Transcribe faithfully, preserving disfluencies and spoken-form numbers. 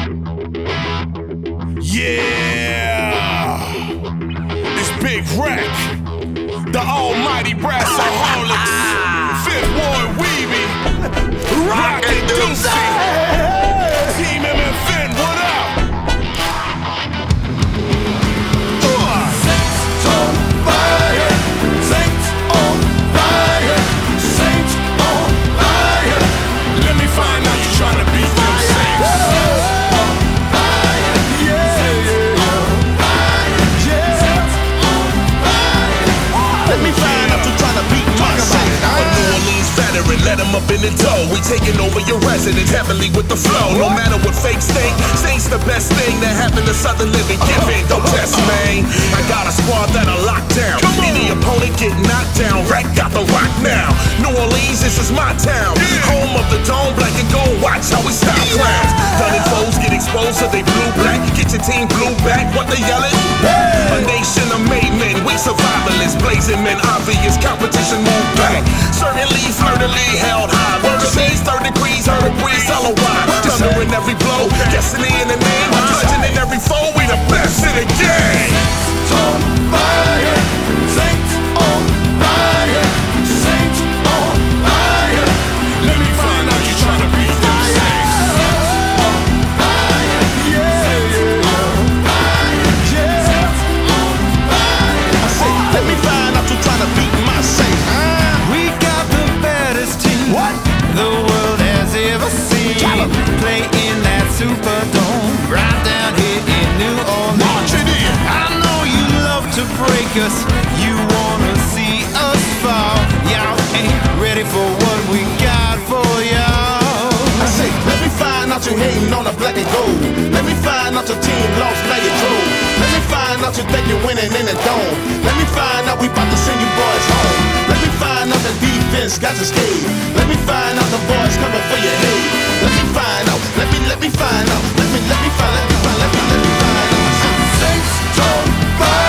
Yeah, it's Big Wreck, the almighty Brassaholics, Fifth Ward Weeby, Rockin' Deucey, Team M F N, what up? Saints on fire, Saints on fire, Saints on fire. Let me find out you tryna beat them Saints. Let me find out you tryna beat my Saints. A New Orleans veteran, let him up in the dough. We taking over your residence heavily with the flow. No matter what fakes think, Saints the best thing that happened to Southern living. Give in, don't test, man. I got a squad that are locked down. Any opponent get knocked down. Wreck got the rock now. New Orleans, this is my town. Home of the dome, black and gold. Watch how we stop clowns. Dunning foes get exposed so they blue black. Get your team blue back. What they yelling? A nation of made men, we survivalists, blazing men, obvious competition move back. Certainly, flirtily held high. Word of me, third degrees, heard a breeze, tell her why. Thunder in every blow, destiny in the name. Legend in every foe, we the best in the game. Saints on fire, Saints on fire, Saints on fire. Let me find out you tryna beat them Saints. Let me find out you tryna beat my Saints. We got the baddest team What? the world has ever seen. Play in that Superdome right down here in New Orleans. March it in. I know you love to break us. You wanna see us fall. Y'all ain't ready for what we got for y'all. I say, let me find out you hating on the black and gold. Let me find out your team lost, now you drove. Let me find out you think you're winning in the dome. Let me find out we about to send you boys home. Let me find out the defense got you scared. Let me find out the boys coming for your head. Let me find out, let me, let me find out. Let me, let me find, let me find, let me, let me find out. Saints on fire.